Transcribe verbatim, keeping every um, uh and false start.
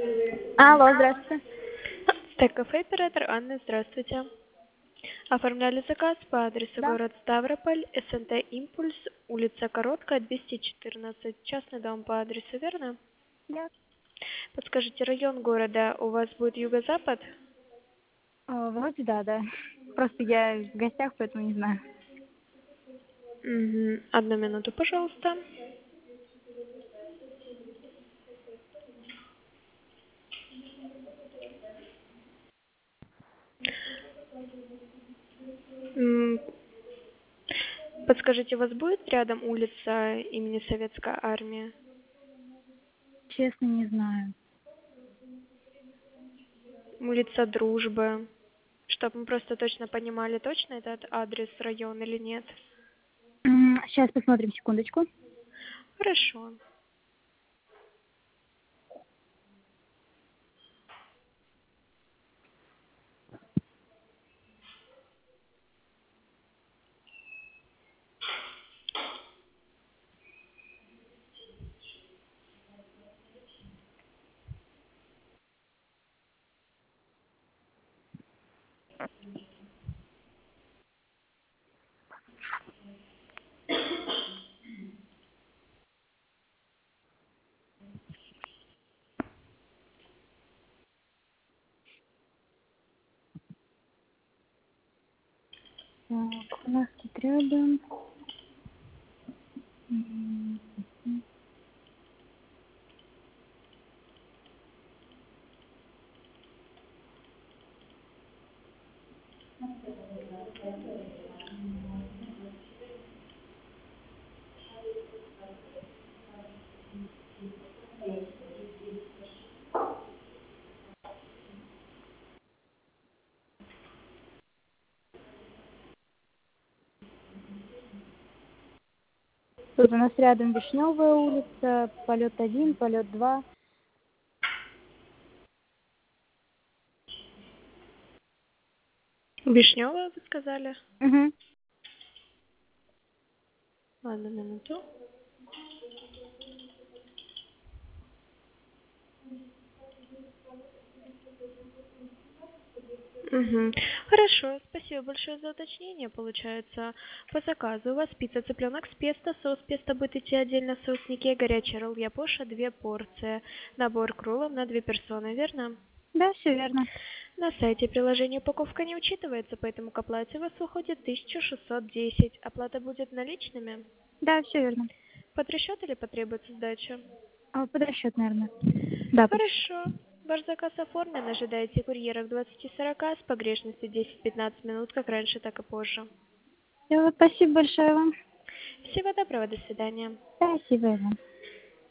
Алло, здравствуйте. Стек-кафе оператор Анна, здравствуйте. Оформляли заказ по адресу Да, город Ставрополь, СНТ «Импульс», улица Короткая, двести четырнадцать, частный дом по адресу, верно? да. Подскажите, район города у вас будет юго-запад? А, вроде да, да. Просто я в гостях, поэтому не знаю. Мгм. Одну минуту, пожалуйста. М, Подскажите, у вас будет рядом улица имени Советская Армия? Честно, не знаю. Улица Дружбы? Чтобы мы просто точно понимали, точно этот адрес, район или нет. Сейчас посмотрим, секундочку. Хорошо. Так, у нас тут рядом. М, Тут у нас рядом Вишневая улица, полет один, полет два. Вишневая, вы сказали? Угу. Одну минуту. Угу. Хорошо, спасибо большое за уточнение. Получается, по заказу у вас пицца цыпленок с песто, соус песто будет идти отдельно в соуснике, горячий ролл япоша, две порции, набор кроллов на две персоны, верно? Да, все верно. На сайте приложения упаковка не учитывается, поэтому к оплате у вас выходит тысяча шестьсот десять. Оплата будет наличными? Да, все верно. Под расчет или потребуется сдача? А, под расчет, наверное. Да, под расчет. Хорошо. Ваш заказ оформлен. Ожидайте курьера к двадцати сорока с погрешностью десять-пятнадцать минут, как раньше, так и позже. Всё, спасибо большое вам. Всего доброго, до свидания. Спасибо вам.